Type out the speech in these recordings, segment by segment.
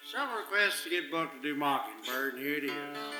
Several requests to get booked to do Mockingbird, and here it is.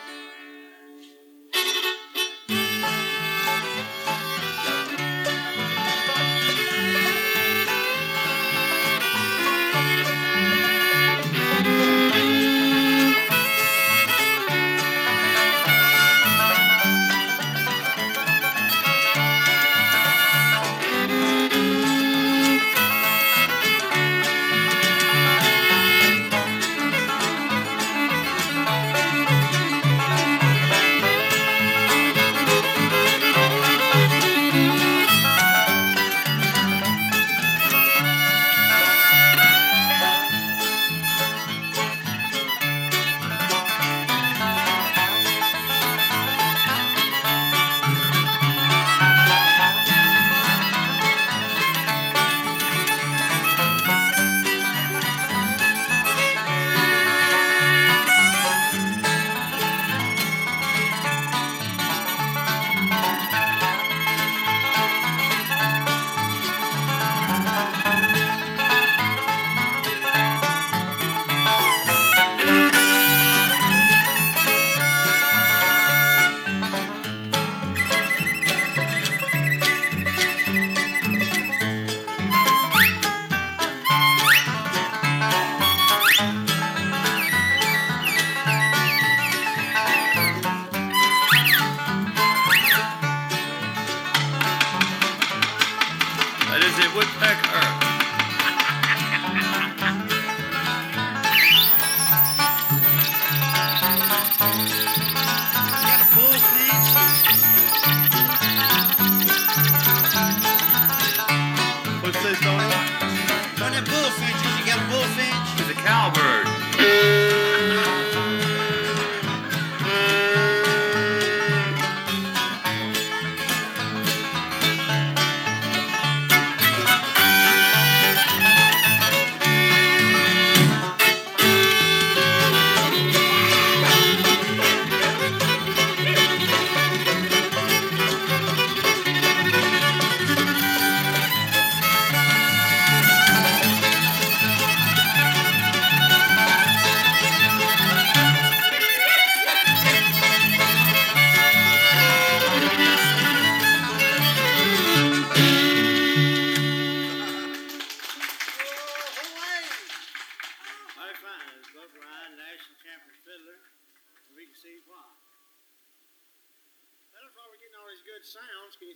That is a woodpecker. Got a bullfinch. What's this, Tony? On them bullfinches, you got a bullfinch? It's a cowbird. Mighty fine. It's Bud Ryan, national champion fiddler. We can see why. That's why we're getting all these good sounds. Can you